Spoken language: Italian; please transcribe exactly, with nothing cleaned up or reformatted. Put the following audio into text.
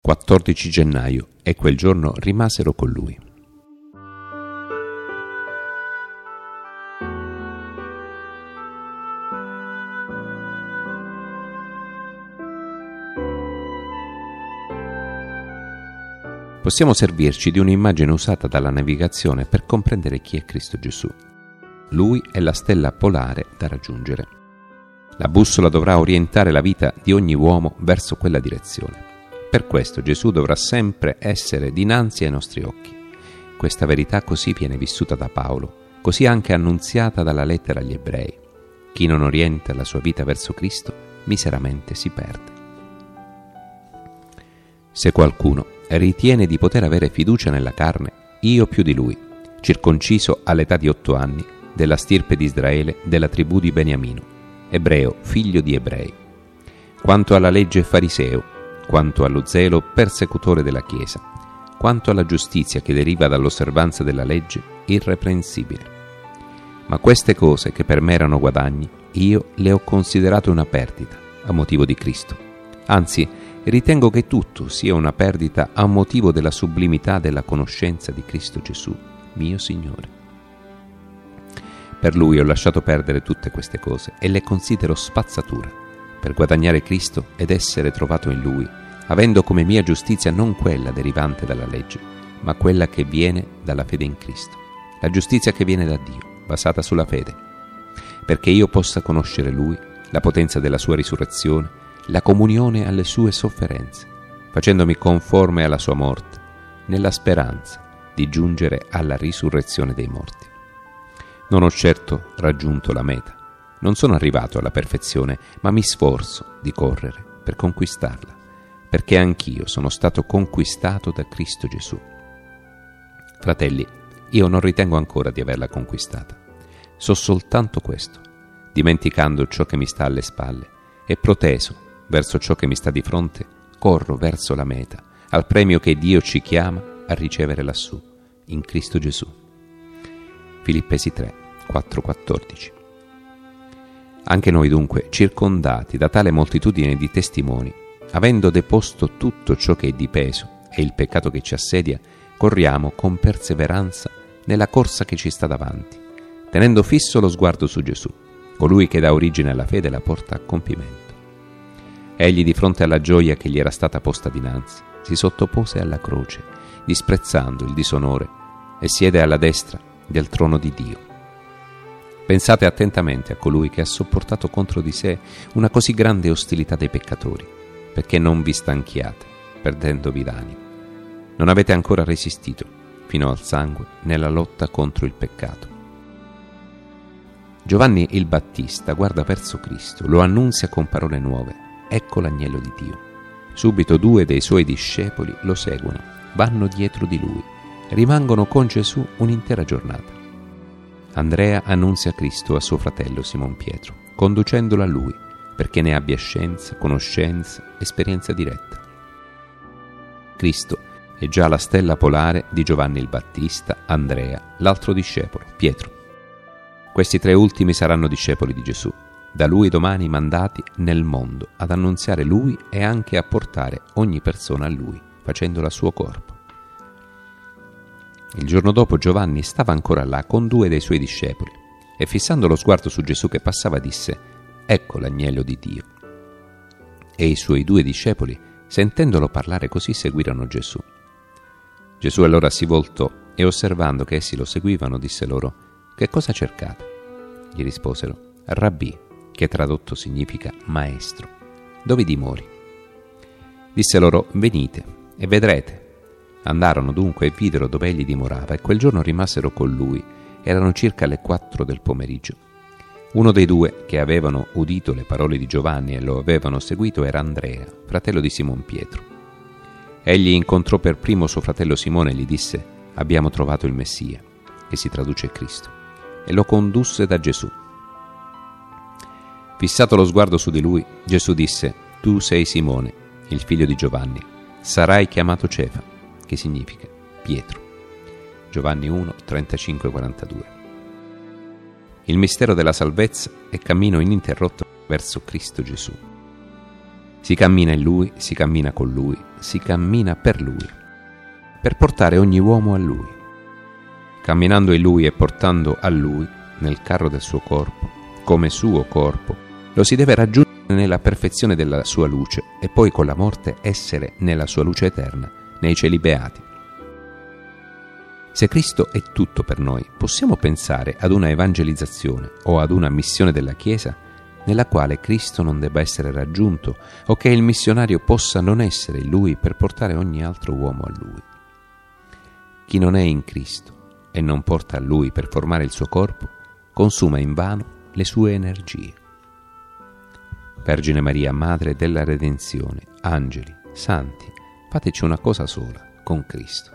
quattordici gennaio, e quel giorno rimasero con lui. Possiamo servirci di un'immagine usata dalla navigazione per comprendere chi è Cristo Gesù. Lui è la stella polare da raggiungere. La bussola dovrà orientare la vita di ogni uomo verso quella direzione. Per questo Gesù dovrà sempre essere dinanzi ai nostri occhi. Questa verità così viene vissuta da Paolo, così anche annunziata dalla lettera agli Ebrei. Chi non orienta la sua vita verso Cristo miseramente si perde. Se qualcuno ritiene di poter avere fiducia nella carne, io più di lui, circonciso all'età di otto anni, della stirpe di Israele, della tribù di Beniamino, ebreo, figlio di ebrei. Quanto alla legge fariseo, quanto allo zelo persecutore della Chiesa, quanto alla giustizia che deriva dall'osservanza della legge, irreprensibile. Ma queste cose che per me erano guadagni, io le ho considerate una perdita a motivo di Cristo. Anzi, ritengo che tutto sia una perdita a motivo della sublimità della conoscenza di Cristo Gesù, mio Signore. Per Lui ho lasciato perdere tutte queste cose e le considero spazzatura, per guadagnare Cristo ed essere trovato in Lui, avendo come mia giustizia non quella derivante dalla legge, ma quella che viene dalla fede in Cristo, la giustizia che viene da Dio, basata sulla fede, perché io possa conoscere Lui, la potenza della sua risurrezione, la comunione alle sue sofferenze, facendomi conforme alla sua morte, nella speranza di giungere alla risurrezione dei morti. Non ho certo raggiunto la meta, non sono arrivato alla perfezione, ma mi sforzo di correre per conquistarla, perché anch'io sono stato conquistato da Cristo Gesù. Fratelli, io non ritengo ancora di averla conquistata. So soltanto questo, dimenticando ciò che mi sta alle spalle e proteso verso ciò che mi sta di fronte, corro verso la meta, al premio che Dio ci chiama a ricevere lassù, in Cristo Gesù. Filippesi tre, quattro quattordici. Anche noi dunque, circondati da tale moltitudine di testimoni, avendo deposto tutto ciò che è di peso e il peccato che ci assedia, corriamo con perseveranza nella corsa che ci sta davanti, tenendo fisso lo sguardo su Gesù, colui che dà origine alla fede e la porta a compimento. Egli, di fronte alla gioia che gli era stata posta dinanzi, si sottopose alla croce, disprezzando il disonore, e siede alla destra del trono di Dio. Pensate attentamente a colui che ha sopportato contro di sé una così grande ostilità dei peccatori, perché non vi stanchiate, perdendovi d'animo. Non avete ancora resistito, fino al sangue, nella lotta contro il peccato. Giovanni il Battista guarda verso Cristo, lo annunzia con parole nuove. Ecco l'agnello di Dio. Subito due dei suoi discepoli lo seguono, vanno dietro di lui, rimangono con Gesù un'intera giornata. Andrea annunzia Cristo a suo fratello Simon Pietro, conducendolo a lui, perché ne abbia scienza, conoscenza, esperienza diretta. Cristo è già la stella polare di Giovanni il Battista, Andrea, l'altro discepolo, Pietro. Questi tre ultimi saranno discepoli di Gesù, da lui domani mandati nel mondo ad annunziare lui e anche a portare ogni persona a lui, facendola suo corpo. Il giorno dopo Giovanni stava ancora là con due dei suoi discepoli e, fissando lo sguardo su Gesù che passava, disse: «Ecco l'agnello di Dio». E i suoi due discepoli, sentendolo parlare così, seguirono Gesù. Gesù allora si voltò e, osservando che essi lo seguivano, disse loro: «Che cosa cercate?» Gli risposero: «Rabbì», che tradotto significa maestro, «dove dimori?» Disse loro: «Venite e vedrete». Andarono dunque e videro dove egli dimorava, e quel giorno rimasero con lui. Erano circa le quattro del pomeriggio. Uno dei due che avevano udito le parole di Giovanni e lo avevano seguito era Andrea, fratello di Simon Pietro. Egli incontrò per primo suo fratello Simone e gli disse: «Abbiamo trovato il Messia», che si traduce Cristo, e lo condusse da Gesù. Fissato lo sguardo su di lui, Gesù disse: «Tu sei Simone, il figlio di Giovanni, sarai chiamato Cefa», che significa Pietro. Giovanni uno, trentacinque quarantadue. Il mistero della salvezza è cammino ininterrotto verso Cristo Gesù. Si cammina in Lui, si cammina con Lui, si cammina per Lui, per portare ogni uomo a Lui. Camminando in Lui e portando a Lui, nel carro del suo corpo, come suo corpo, lo si deve raggiungere nella perfezione della sua luce e poi con la morte essere nella sua luce eterna, nei cieli beati. Se Cristo è tutto per noi, possiamo pensare ad una evangelizzazione o ad una missione della Chiesa nella quale Cristo non debba essere raggiunto o che il missionario possa non essere in Lui per portare ogni altro uomo a Lui. Chi non è in Cristo e non porta a Lui per formare il suo corpo, consuma invano le sue energie. Vergine Maria, Madre della Redenzione, angeli, santi, fateci una cosa sola con Cristo.